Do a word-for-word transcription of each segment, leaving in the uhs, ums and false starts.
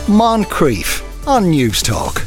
Moncrief on News Talk.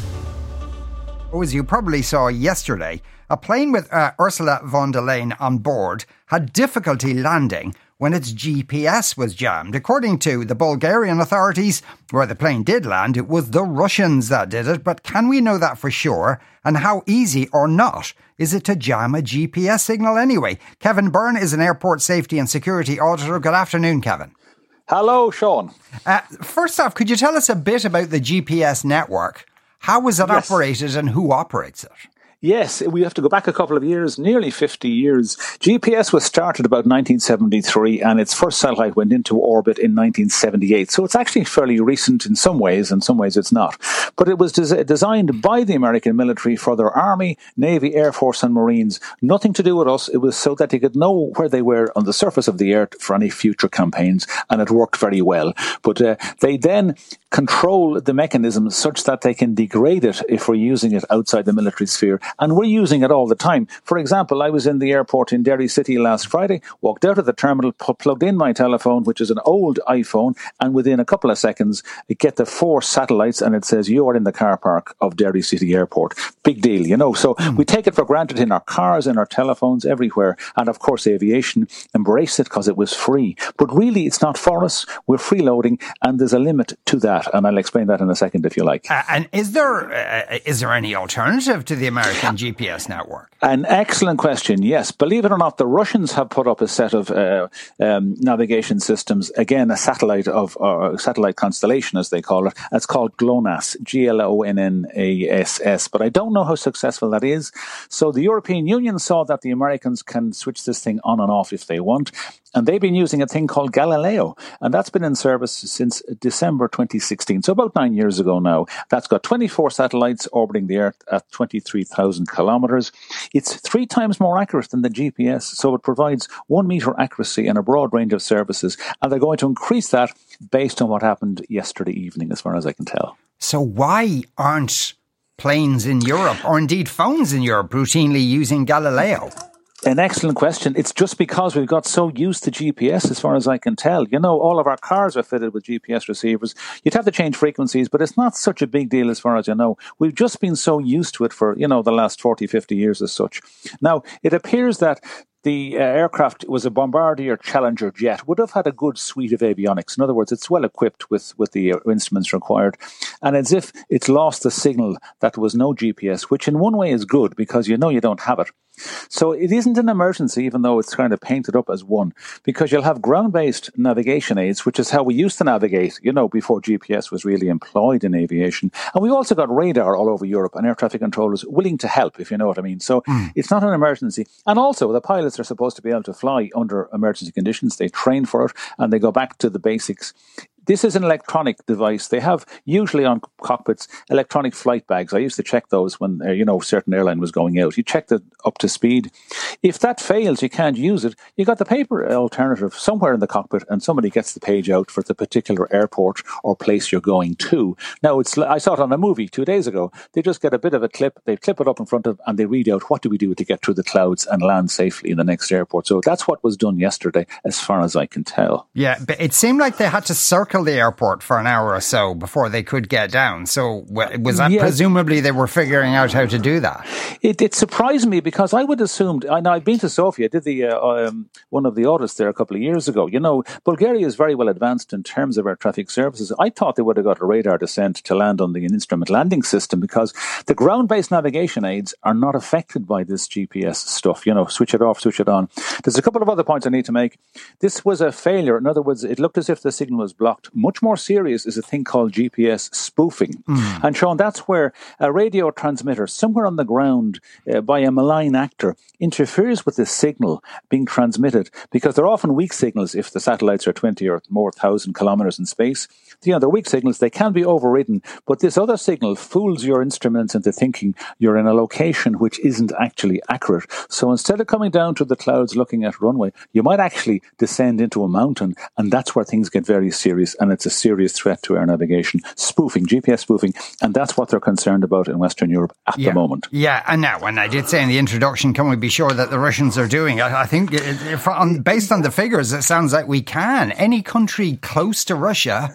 As you probably saw yesterday, a plane with uh, Ursula von der Leyen on board had difficulty landing when its G P S was jammed. According to the Bulgarian authorities, where the plane did land, it was the Russians that did it. But can we know that for sure? And how easy or not is it to jam a G P S signal anyway? Kevin Byrne is an airport safety and security auditor. Good afternoon, Kevin. Hello, Sean. Uh, first off, could you tell us a bit about the G P S network? How is it Yes. operated and who operates it? Yes, we have to go back a couple of years, nearly fifty years. G P S was started about nineteen seventy-three and its first satellite went into orbit in nineteen seventy-eight. So it's actually fairly recent in some ways, in some ways it's not. But it was des- designed by the American military for their Army, Navy, Air Force and Marines. Nothing to do with us. It was so that they could know where they were on the surface of the earth for any future campaigns, and it worked very well. But uh, they then control the mechanism such that they can degrade it if we're using it outside the military sphere. And we're using it all the time. For example, I was in the airport in Derry City last Friday, walked out of the terminal, pu- plugged in my telephone, which is an old iPhone, and within a couple of seconds, I get the four satellites and it says, you are in the car park of Derry City Airport. Big deal, you know. So mm. we take it for granted in our cars, in our telephones, everywhere. And of course, aviation embraced it because it was free. But really, it's not for us. We're freeloading, and there's a limit to that. And I'll explain that in a second if you like. Uh, and is there uh, is there any alternative to the American G P S network? An excellent question. Yes, believe it or not, the Russians have put up a set of uh, um, navigation systems. Again, a satellite of uh, satellite constellation, as they call it. It's called GLONASS, G L O N N A S S. But I don't know how successful that is. So the European Union saw that the Americans can switch this thing on and off if they want. And they've been using a thing called Galileo. And that's been in service since December twenty sixteen. So about nine years ago now. That's got twenty-four satellites orbiting the Earth at twenty-three thousand kilometres. It's three times more accurate than the G P S. So it provides one metre accuracy and a broad range of services. And they're going to increase that based on what happened yesterday evening, as far as I can tell. So why aren't planes in Europe, or indeed phones in Europe, routinely using Galileo? An excellent question. It's just because we've got so used to G P S, as far as I can tell. You know, all of our cars are fitted with G P S receivers. You'd have to change frequencies, but it's not such a big deal as far as you know. We've just been so used to it for, you know, the last forty, fifty years as such. Now, it appears that the uh, aircraft was a Bombardier Challenger jet, would have had a good suite of avionics. In other words, it's well equipped with, with the uh, instruments required. And as if it's lost the signal that there was no G P S, which in one way is good because you know you don't have it. So it isn't an emergency, even though it's kind of painted up as one, because you'll have ground-based navigation aids, which is how we used to navigate, you know, before G P S was really employed in aviation. And we also got radar all over Europe and air traffic controllers willing to help, if you know what I mean. So mm. it's not an emergency. And also, the pilots are supposed to be able to fly under emergency conditions. They train for it and they go back to the basics. This is an electronic device. They have usually on cockpits electronic flight bags. I used to check those when, uh, you know, a certain airline was going out. You check it up to speed. If that fails, you can't use it. You got the paper alternative somewhere in the cockpit and somebody gets the page out for the particular airport or place you're going to. Now, it's I saw it on a movie two days ago. They just get a bit of a clip. They clip it up in front of and they read out, what do we do to get through the clouds and land safely in the next airport? So that's what was done yesterday, as far as I can tell. Yeah, but it seemed like they had to circle the airport for an hour or so before they could get down. So was that yeah. presumably they were figuring out how to do that? It, it surprised me because I would assume, I know I've been to Sofia, I did the uh, um, one of the audits there a couple of years ago. You know, Bulgaria is very well advanced in terms of air traffic services. I thought they would have got a radar descent to land on the instrument landing system because the ground-based navigation aids are not affected by this G P S stuff. You know, switch it off, switch it on. There's a couple of other points I need to make. This was a failure. In other words, it looked as if the signal was blocked. Much more serious is a thing called G P S spoofing. Mm. And Sean, that's where a radio transmitter somewhere on the ground uh, by a malign actor interferes with the signal being transmitted, because they're often weak signals if the satellites are twenty or more thousand kilometers in space. You know, they're weak signals, they can be overridden, but this other signal fools your instruments into thinking you're in a location which isn't actually accurate. So instead of coming down to the clouds looking at runway, you might actually descend into a mountain, and that's where things get very serious, and it's a serious threat to air navigation. Spoofing, G P S spoofing, and that's what they're concerned about in Western Europe at yeah. the moment. Yeah, and now, and I did say in the introduction, can we be sure that the Russians are doing it? I think, if, on, based on the figures, it sounds like we can. Any country close to Russia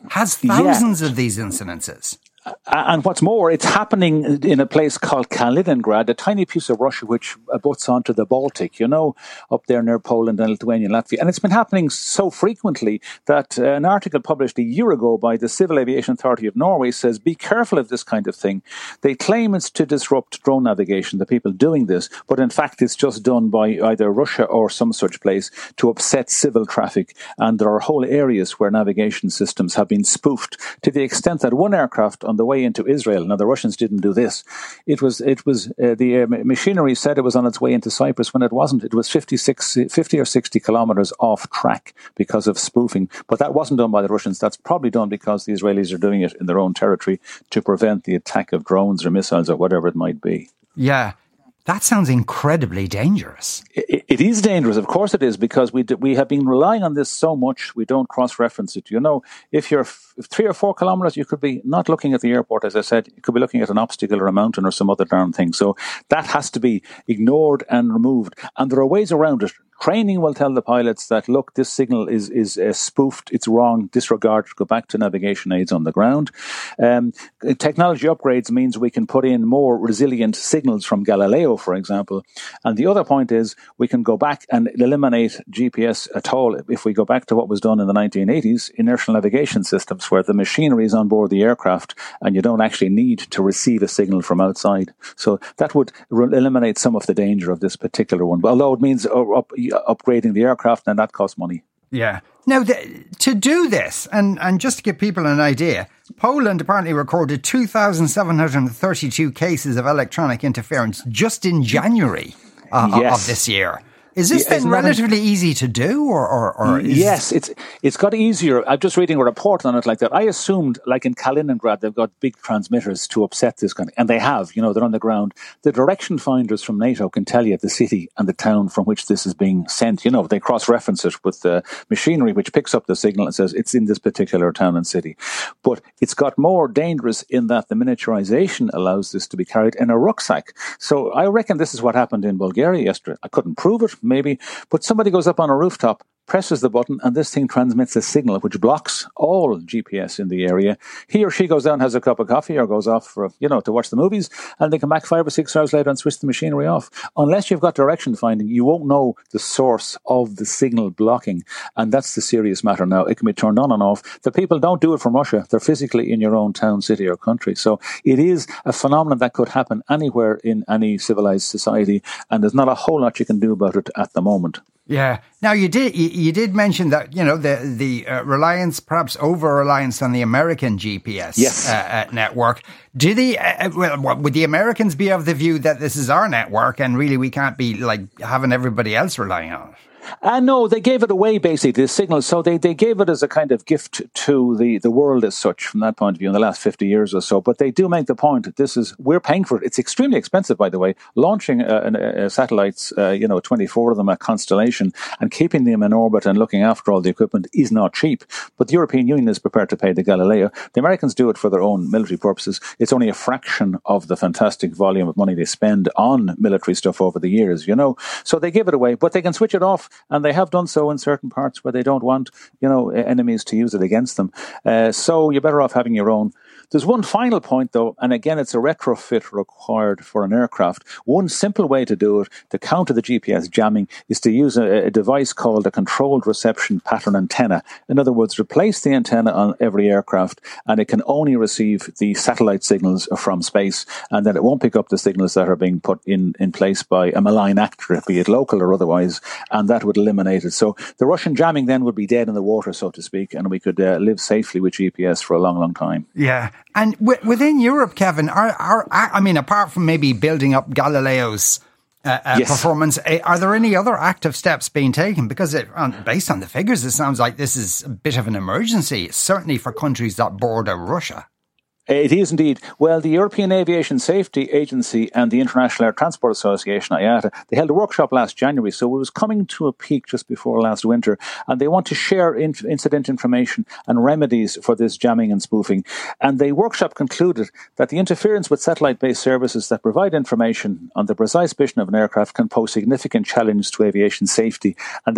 has thousands yeah. of these incidences. And what's more, it's happening in a place called Kaliningrad, a tiny piece of Russia which abuts onto the Baltic, you know, up there near Poland and Lithuania and Latvia. And it's been happening so frequently that uh, an article published a year ago by the Civil Aviation Authority of Norway says, be careful of this kind of thing. They claim it's to disrupt drone navigation, the people doing this, but in fact it's just done by either Russia or some such place to upset civil traffic. And there are whole areas where navigation systems have been spoofed to the extent that one aircraft on the way into Israel. Now, the Russians didn't do this. It was, it was uh, the uh, machinery said it was on its way into Cyprus when it wasn't. It was fifty-six, fifty or sixty kilometers off track because of spoofing. But that wasn't done by the Russians. That's probably done because the Israelis are doing it in their own territory to prevent the attack of drones or missiles or whatever it might be. Yeah. That sounds incredibly dangerous. It, it is dangerous. Of course it is, because we d- we have been relying on this so much, we don't cross-reference it. You know, if you're f- three or four kilometers, you could be not looking at the airport, as I said. You could be looking at an obstacle or a mountain or some other darn thing. So that has to be ignored and removed. And there are ways around it. Training will tell the pilots that, look, this signal is is uh, spoofed, it's wrong, disregard, go back to navigation aids on the ground. Um, technology upgrades means we can put in more resilient signals from Galileo, for example. And the other point is we can go back and eliminate G P S at all. If we go back to what was done in the nineteen eighties, inertial navigation systems, where the machinery is on board the aircraft and you don't actually need to receive a signal from outside. So that would re- eliminate some of the danger of this particular one. But although it means uh, up, upgrading the aircraft, and that costs money. Yeah. Now, the, to do this, and, and just to give people an idea, Poland apparently recorded two thousand seven hundred thirty-two cases of electronic interference just in January uh, yes. of this year. Is this yeah, then relatively easy to do, or, or, or is yes, it's it's got easier. I'm just reading a report on it like that. I assumed, like in Kaliningrad, they've got big transmitters to upset this kind of, and they have. You know, they're on the ground. The direction finders from NATO can tell you the city and the town from which this is being sent. You know, they cross-reference it with the machinery which picks up the signal and says it's in this particular town and city. But it's got more dangerous in that the miniaturization allows this to be carried in a rucksack. So I reckon this is what happened in Bulgaria yesterday. I couldn't prove it, maybe, but somebody goes up on a rooftop, presses the button, and this thing transmits a signal which blocks all G P S in the area. He or she goes down, has a cup of coffee, or goes off for, you know, to watch the movies, and they come back five or six hours later and switch the machinery off. Unless you've got direction finding, you won't know the source of the signal blocking, and that's the serious matter now. It can be turned on and off. The people don't do it from Russia. They're physically in your own town, city, or country. So it is a phenomenon that could happen anywhere in any civilized society, and there's not a whole lot you can do about it at the moment. Yeah. Now you did you, you did mention that, you know, the the uh, reliance, perhaps over reliance on the American G P S yes. uh, uh, network. Do the uh, well, would the Americans be of the view that this is our network and really we can't be like having everybody else relying on it? Uh, no, they gave it away, basically, the signal. So they, they gave it as a kind of gift to the, the world as such, from that point of view, in the last fifty years or so. But they do make the point that this is, we're paying for it. It's extremely expensive, by the way. Launching uh, uh, satellites, uh, you know, twenty-four of them, a constellation, and keeping them in orbit and looking after all the equipment is not cheap. But the European Union is prepared to pay the Galileo. The Americans do it for their own military purposes. It's only a fraction of the fantastic volume of money they spend on military stuff over the years, you know. So they give it away, but they can switch it off. And they have done so in certain parts where they don't want, you know, enemies to use it against them. Uh, so you're better off having your own. There's one final point, though, and again, it's a retrofit required for an aircraft. One simple way to do it, to counter the G P S jamming, is to use a, a device called a controlled reception pattern antenna. In other words, replace the antenna on every aircraft, and it can only receive the satellite signals from space, and then it won't pick up the signals that are being put in, in place by a malign actor, be it local or otherwise, and that would eliminate it. So the Russian jamming then would be dead in the water, so to speak, and we could uh, live safely with G P S for a long, long time. Yeah. And w- within Europe, Kevin, are, are I mean, apart from maybe building up Galileo's uh, uh, yes. performance, are there any other active steps being taken? Because it, based on the figures, it sounds like this is a bit of an emergency, certainly for countries that border Russia. It is indeed. Well, the European Aviation Safety Agency and the International Air Transport Association, I A T A, they held a workshop last January, so it was coming to a peak just before last winter, and they want to share in- incident information and remedies for this jamming and spoofing. And the workshop concluded that the interference with satellite-based services that provide information on the precise mission of an aircraft can pose significant challenge to aviation safety, and they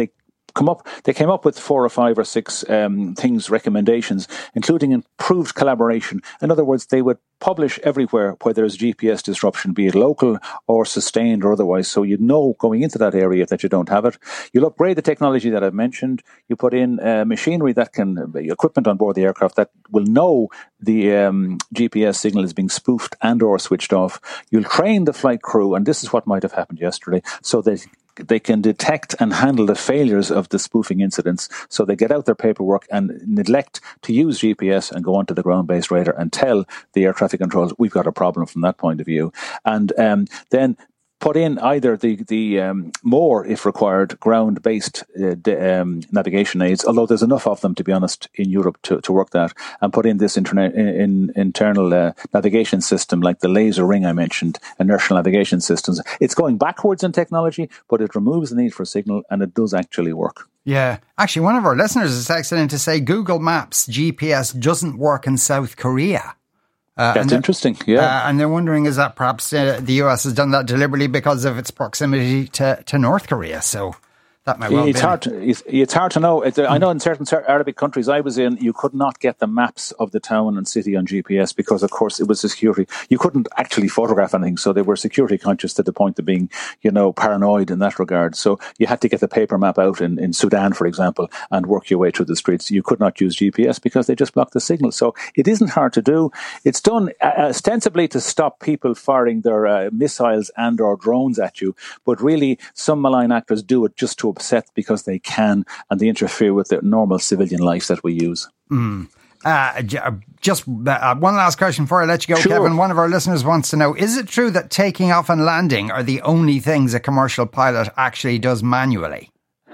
come up, they came up with four or five or six um, things, recommendations, including improved collaboration. In other words, they would publish everywhere where there's G P S disruption, be it local or sustained or otherwise, so you know going into that area that you don't have it. You'll upgrade the technology that I've mentioned. You put in uh, machinery that can, equipment on board the aircraft that will know the um, G P S signal is being spoofed and or switched off. You'll train the flight crew, and this is what might have happened yesterday, so that they can detect and handle the failures of the spoofing incidents, so they get out their paperwork and neglect to use G P S and go onto the ground-based radar and tell the air traffic controllers, we've got a problem from that point of view. And um, then put in either the, the um, more, if required, ground-based uh, de, um, navigation aids, although there's enough of them, to be honest, in Europe to, to work that, and put in this internet, in, in, internal uh, navigation system like the laser ring I mentioned, inertial navigation systems. It's going backwards in technology, but it removes the need for signal, and it does actually work. Yeah. Actually, one of our listeners is texting in to say Google Maps G P S doesn't work in South Korea. Uh, That's interesting, yeah. Uh, and they're wondering, is that perhaps uh, the U S has done that deliberately because of its proximity to, to North Korea? So that might well it's be. Hard to, it's, it's hard to know. It, I know in certain Arabic countries I was in, you could not get the maps of the town and city on G P S because, of course, it was a security. You couldn't actually photograph anything, so they were security conscious to the point of being, you know, paranoid in that regard. So you had to get the paper map out in, in Sudan, for example, and work your way through the streets. You could not use G P S because they just blocked the signal. So it isn't hard to do. It's done uh, ostensibly to stop people firing their uh, missiles and or drones at you, but really some malign actors do it just to upset because they can, and they interfere with the normal civilian life that we use. Mm. Uh, just uh, one last question before I let you go, sure. Kevin. One of our listeners wants to know, is it true that taking off and landing are the only things a commercial pilot actually does manually?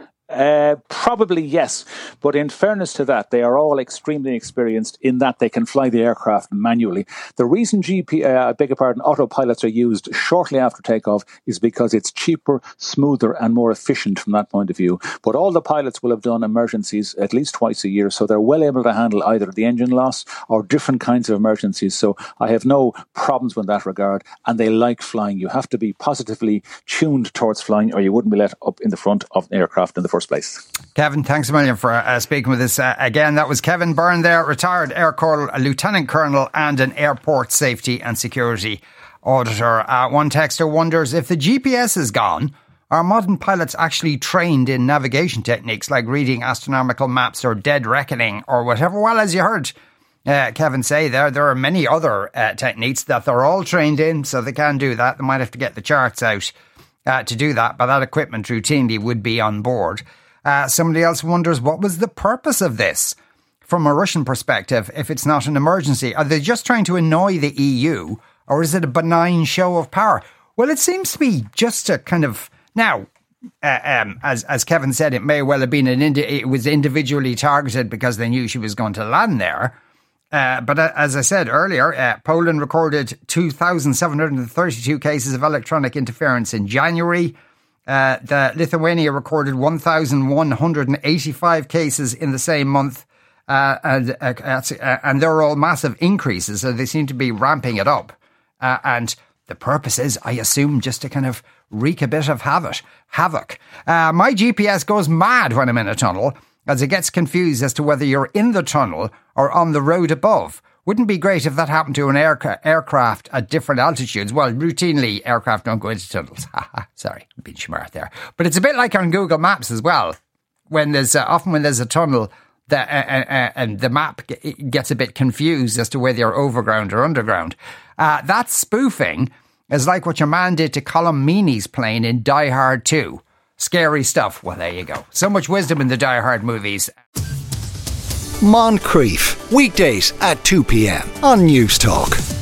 Uh, probably yes, but in fairness to that, they are all extremely experienced in that they can fly the aircraft manually. The reason G P, uh, I beg your pardon, autopilots are used shortly after takeoff is because it's cheaper, smoother, and more efficient from that point of view. But all the pilots will have done emergencies at least twice a year, so they're well able to handle either the engine loss or different kinds of emergencies. So I have no problems with that regard, and they like flying. You have to be positively tuned towards flying, or you wouldn't be let up in the front of an aircraft in the first place. Kevin, thanks a million for uh, speaking with us uh, again. That was Kevin Byrne there, retired Air Corps, a Lieutenant Colonel and an airport safety and security auditor. Uh, one texter wonders, if the G P S is gone, are modern pilots actually trained in navigation techniques like reading astronomical maps or dead reckoning or whatever? Well, as you heard uh, Kevin say there, there are many other uh, techniques that they're all trained in, so they can do that. They might have to get the charts out Uh, to do that, but that equipment routinely would be on board. Uh, somebody else wonders, what was the purpose of this from a Russian perspective if it's not an emergency? Are they just trying to annoy the E U, or is it a benign show of power? Well, it seems to be just to kind of... Now, uh, um, as as Kevin said, it may well have been an indi- it was individually targeted because they knew she was going to land there. Uh, but uh, as I said earlier, uh, Poland recorded two thousand seven hundred thirty-two cases of electronic interference in January. Uh, the Lithuania recorded one thousand one hundred eighty-five cases in the same month. Uh, and, uh, uh, and they're all massive increases, so they seem to be ramping it up. Uh, and the purpose is, I assume, just to kind of wreak a bit of havoc. havoc. Uh, my G P S goes mad when I'm in a tunnel, as it gets confused as to whether you're in the tunnel or on the road above. Wouldn't be great if that happened to an airca- aircraft at different altitudes. Well, routinely, aircraft don't go into tunnels. Sorry, I'm being smart there. But it's a bit like on Google Maps as well. When there's uh, often when there's a tunnel, that uh, uh, and the map g- gets a bit confused as to whether you're overground or underground. Uh, that spoofing is like what your man did to Colm Meaney's plane in Die Hard two. Scary stuff. Well, there you go. So much wisdom in the Die Hard movies. Moncrief, weekdays at two p.m. on News Talk.